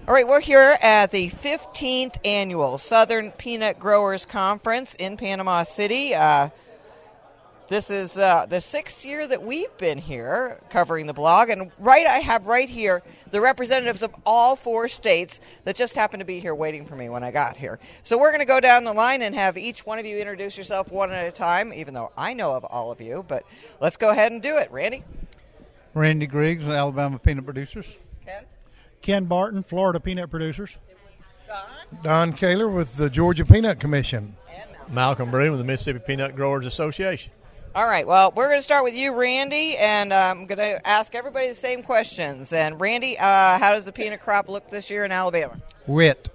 All right, we're here at the 15th Annual Southern Peanut Growers Conference in Panama City. This is the 6th year that we've been here covering the blog. And I have right here the representatives of all 4 states that just happened to be here waiting for me when I got here. So we're going to go down the line and have each one of you introduce yourself one at a time, even though I know of all of you. But let's go ahead and do it. Randy? Randy Griggs, Alabama Peanut Producers. Ken? Ken Barton, Florida Peanut Producers. Don Kaler with the Georgia Peanut Commission. Malcolm Broom with the Mississippi Peanut Growers Association. All right, well, we're going to start with you, Randy, and I'm going to ask everybody the same questions. And, Randy, how does the peanut crop look this year in Alabama? Wet.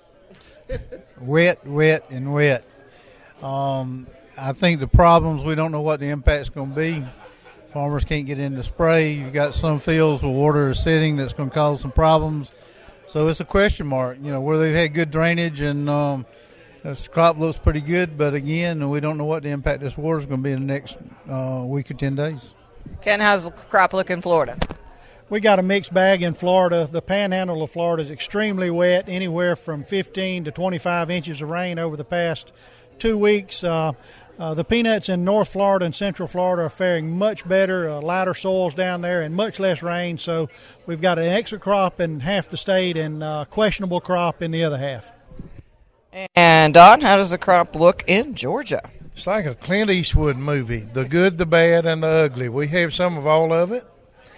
wet, and wet. I think the problems, we don't know what the impact's going to be. Farmers can't get in to spray. You've got some fields where water is sitting that's going to cause some problems. So it's a question mark, where they've had good drainage and this crop looks pretty good, but again, we don't know what the impact of this water is going to be in the next week or 10 days. Ken, how's the crop look in Florida? We got a mixed bag in Florida. The panhandle of Florida is extremely wet, anywhere from 15 to 25 inches of rain over the past 2 weeks. The peanuts in North Florida and Central Florida are faring much better, lighter soils down there and much less rain. So we've got an extra crop in half the state and questionable crop in the other half. And, Don, how does the crop look in Georgia? It's like a Clint Eastwood movie, the good, the bad, and the ugly. We have some of all of it.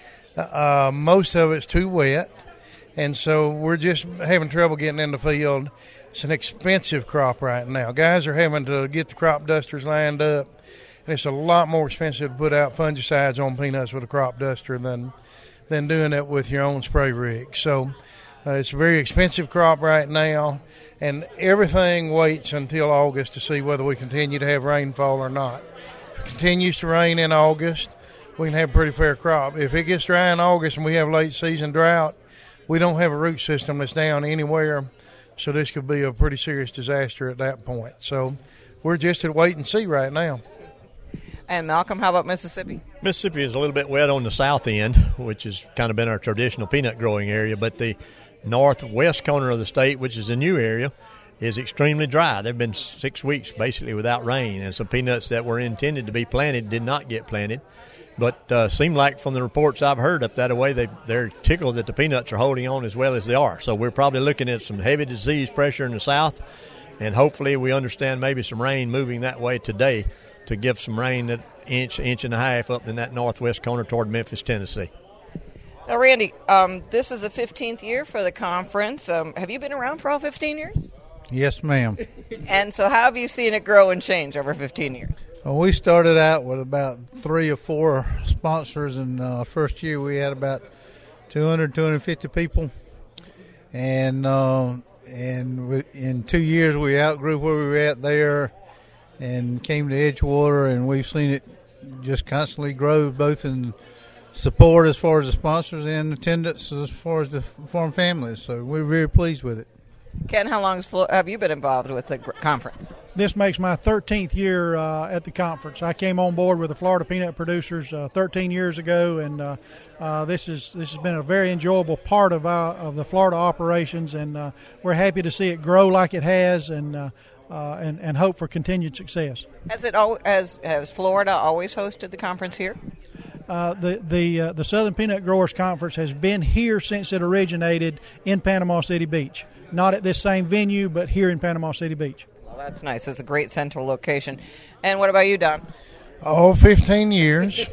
Most of it's too wet, and so we're just having trouble getting in the field. It's an expensive crop right now. Guys are having to get the crop dusters lined up, and it's a lot more expensive to put out fungicides on peanuts with a crop duster than doing it with your own spray rig. So it's a very expensive crop right now, and everything waits until August to see whether we continue to have rainfall or not. If it continues to rain in August, we can have a pretty fair crop. If it gets dry in August and we have late season drought, we don't have a root system that's down anywhere, so this could be a pretty serious disaster at that point. So we're just at wait and see right now. And Malcolm, how about Mississippi? Mississippi is a little bit wet on the south end, which has kind of been our traditional peanut growing area, but the northwest corner of the state, which is a new area, is extremely dry. There have been 6 weeks basically without rain, and some peanuts that were intended to be planted did not get planted. But seem like from the reports I've heard up that way, they're tickled that the peanuts are holding on as well as they are. So we're probably looking at some heavy disease pressure in the south, and hopefully we understand maybe some rain moving that way today to give some rain an inch and a half up in that northwest corner toward Memphis, Tennessee. Now, Randy, this is the 15th year for the conference. Have you been around for all 15 years? Yes, ma'am. And so how have you seen it grow and change over 15 years? Well, we started out with about 3 or 4 sponsors, and first year we had about 250 people. And in 2 years we outgrew where we were at there and came to Edgewater, and we've seen it just constantly grow, both in support as far as the sponsors and attendance as far as the farm families. So we're very pleased with it. Ken, how long have you been involved with the conference? This makes my 13th year at the conference. I came on board with the Florida Peanut Producers 13 years ago, and this has been a very enjoyable part of the Florida operations, and we're happy to see it grow like it has, and hope for continued success. Has Florida always hosted the conference here? The Southern Peanut Growers Conference has been here since it originated in Panama City Beach. Not at this same venue, but here in Panama City Beach. Well, that's nice. It's a great central location. And what about you, Don? 15 years.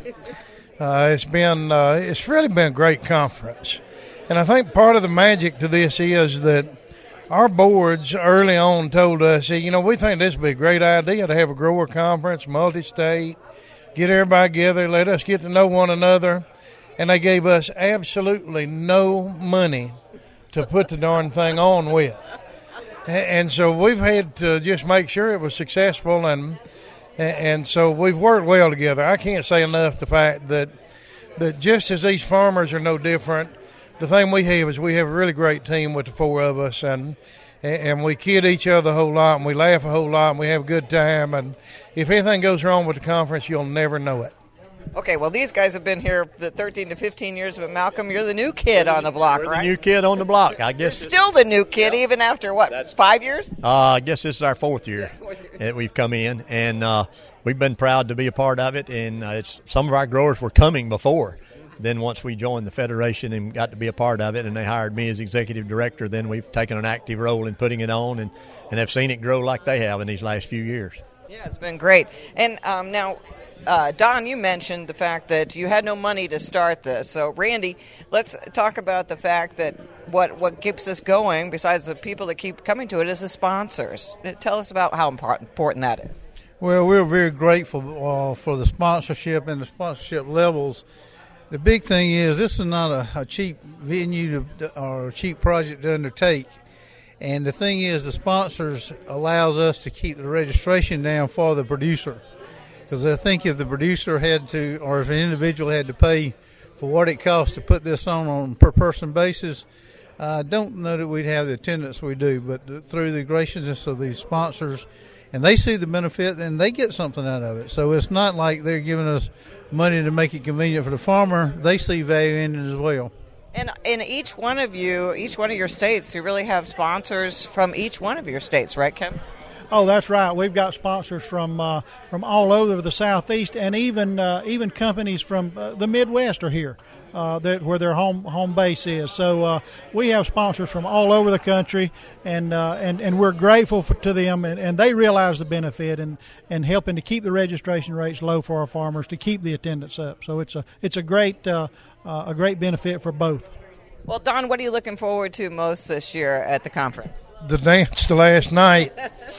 It's really been a great conference. And I think part of the magic to this is that our boards early on told us, we think this would be a great idea to have a grower conference, multi-state, get everybody together, let us get to know one another. And they gave us absolutely no money to put the darn thing on with. And so we've had to just make sure it was successful, and so we've worked well together. I can't say enough the fact that just as these farmers are no different, the thing we have is we have a really great team with the 4 of us, and we kid each other a whole lot, and we laugh a whole lot, and we have a good time. And if anything goes wrong with the conference, you'll never know it. Okay, well, these guys have been here the 13 to 15 years, but Malcolm, you're the new kid on the block, We're right? the new kid on the block, I guess. Still the new kid, even after, 5 years? I guess this is our fourth year that we've come in, and we've been proud to be a part of it. And some of our growers were coming before. Then once we joined the Federation and got to be a part of it, and they hired me as executive director, then we've taken an active role in putting it on and have seen it grow like they have in these last few years. Yeah, it's been great. And now, Don, you mentioned the fact that you had no money to start this. So, Randy, let's talk about the fact that what keeps us going, besides the people that keep coming to it, is the sponsors. Tell us about how important that is. Well, we're very grateful for the sponsorship and the sponsorship levels. The big thing is this is not a cheap venue or a cheap project to undertake. And the thing is the sponsors allows us to keep the registration down for the producer. Because I think if the producer had to, or if an individual had to pay for what it costs to put this on a per-person basis, I don't know that we'd have the attendance we do. But through the graciousness of the sponsors, and they see the benefit and they get something out of it. So it's not like they're giving us money to make it convenient for the farmer. They see value in it as well. And in each one of your states, you really have sponsors from each one of your states, right, Ken? Oh, that's right. We've got sponsors from all over the Southeast, and even companies from the Midwest are here, where their home base is. So we have sponsors from all over the country, and we're grateful to them, and they realize the benefit and helping to keep the registration rates low for our farmers, to keep the attendance up. So it's a great benefit for both. Well, Don, what are you looking forward to most this year at the conference? The dance the last night.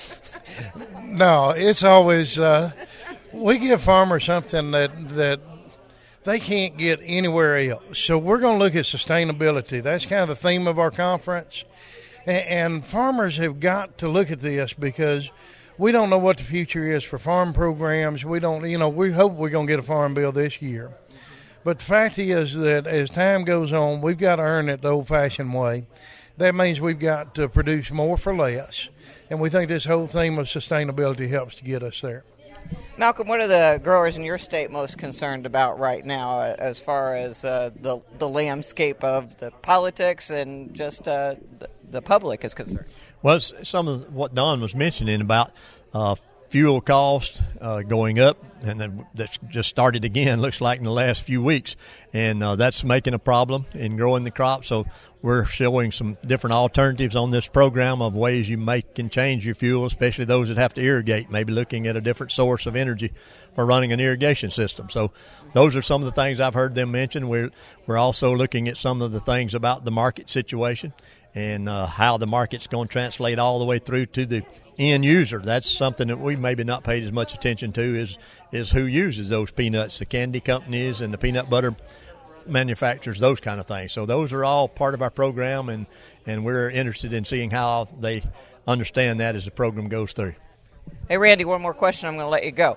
No, it's always we give farmers something that they can't get anywhere else. So we're going to look at sustainability. That's kind of the theme of our conference. And farmers have got to look at this because we don't know what the future is for farm programs. We don't, we hope we're going to get a farm bill this year. But the fact is that as time goes on, we've got to earn it the old-fashioned way. That means we've got to produce more for less. And we think this whole theme of sustainability helps to get us there. Malcolm, what are the growers in your state most concerned about right now as far as the landscape of the politics and just the public is concerned? Well, some of what Don was mentioning about fuel costs going up, and that's just started again, looks like in the last few weeks, and that's making a problem in growing the crop. So we're showing some different alternatives on this program of ways you can change your fuel, especially those that have to irrigate, maybe looking at a different source of energy for running an irrigation system. So those are some of the things I've heard them mention. We're also looking at some of the things about the market situation and how the market's going to translate all the way through to the end user. That's something that we maybe not paid as much attention to is who uses those peanuts, the candy companies and the peanut butter manufacturers, those kind of things. So those are all part of our program, and we're interested in seeing how they understand that as the program goes through. Hey, Randy, one more question. I'm going to let you go.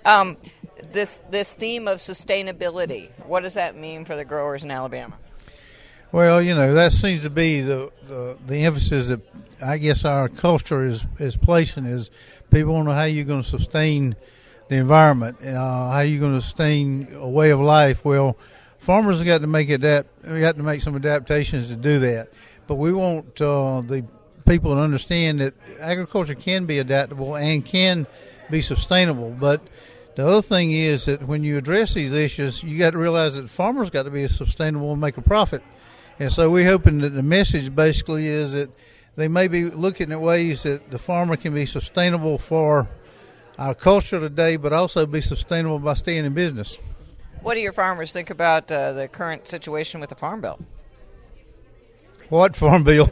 This theme of sustainability, what does that mean for the growers in Alabama? Well, that seems to be the emphasis that I guess our culture is placing is people want to know how you're going to sustain the environment, how you're going to sustain a way of life. Well, farmers have got to make some adaptations to do that. But we want the people to understand that agriculture can be adaptable and can be sustainable. But the other thing is that when you address these issues, you got to realize that farmers got to be sustainable and make a profit. And so we're hoping that the message basically is that they may be looking at ways that the farmer can be sustainable for our culture today, but also be sustainable by staying in business. What do your farmers think about the current situation with the Farm Bill? What Farm Bill?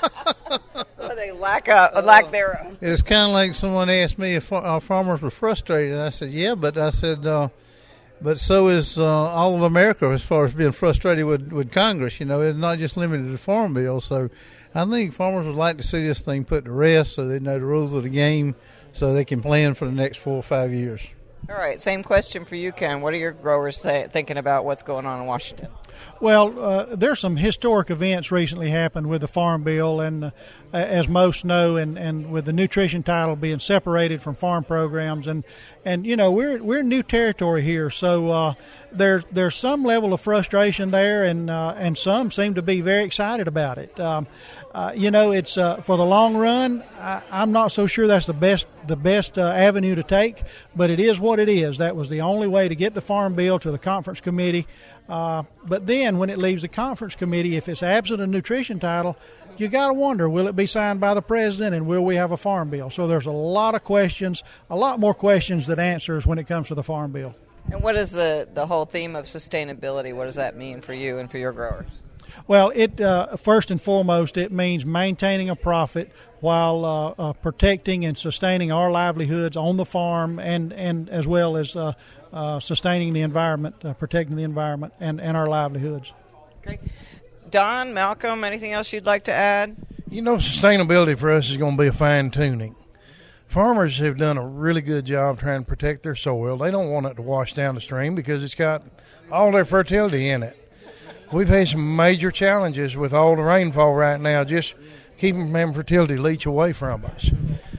They lack their. It's kind of like someone asked me if our farmers were frustrated. And I said, yeah, but I said, but so is all of America as far as being frustrated with Congress. It's not just limited to the Farm Bill. So I think farmers would like to see this thing put to rest so they know the rules of the game so they can plan for the next 4 or 5 years. All right, same question for you, Ken. What are your growers thinking about what's going on in Washington? Well, there's some historic events recently happened with the Farm Bill, and as most know, and with the nutrition title being separated from farm programs, and you know we're in new territory here, so there's some level of frustration there, and some seem to be very excited about it. You know, it's for the long run. I'm not so sure that's the best avenue to take, but it is what it is. That was the only way to get the Farm Bill to the conference committee. But then when it leaves the conference committee, if it's absent a nutrition title, you got to wonder, will it be signed by the president, and will we have a Farm Bill? So there's a lot of questions, a lot more questions than answers when it comes to the Farm Bill. And what is the whole theme of sustainability? What does that mean for you and for your growers? Well, it first and foremost, it means maintaining a profit while protecting and sustaining our livelihoods on the farm, and as well as sustaining the environment, protecting the environment and our livelihoods. Okay. Don, Malcolm, anything else you'd like to add? You know, sustainability for us is going to be a fine-tuning. Farmers have done a really good job trying to protect their soil. They don't want it to wash down the stream because it's got all their fertility in it. We've had some major challenges with all the rainfall right now, just keeping them fertility leach away from us.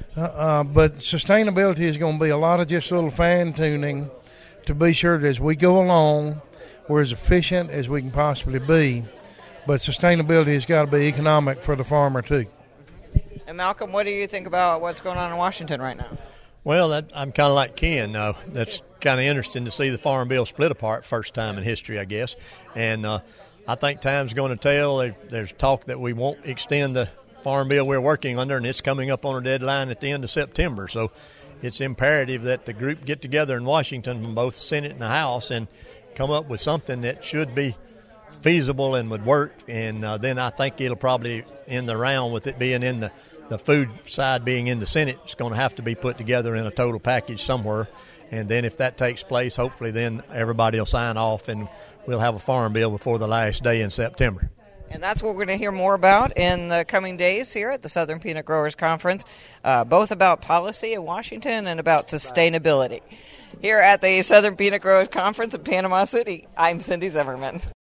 But sustainability is going to be a lot of just a little fine-tuning to be sure that as we go along, we're as efficient as we can possibly be. But sustainability has got to be economic for the farmer, too. And Malcolm, what do you think about what's going on in Washington right now? Well, I'm kind of like Ken. That's kind of interesting to see the Farm Bill split apart, first time in history, I guess. And I think time's going to tell. There's talk that we won't extend the Farm Bill we're working under, and it's coming up on a deadline at the end of September. So it's imperative that the group get together in Washington from both the Senate and the House and come up with something that should be feasible and would work. And then I think it'll probably end the round with it being in the food side being in the Senate. It's going to have to be put together in a total package somewhere. And then if that takes place, hopefully then everybody will sign off and we'll have a Farm Bill before the last day in September. And that's what we're going to hear more about in the coming days here at the Southern Peanut Growers Conference, both about policy in Washington and about sustainability. Here at the Southern Peanut Growers Conference in Panama City, I'm Cindy Zimmerman.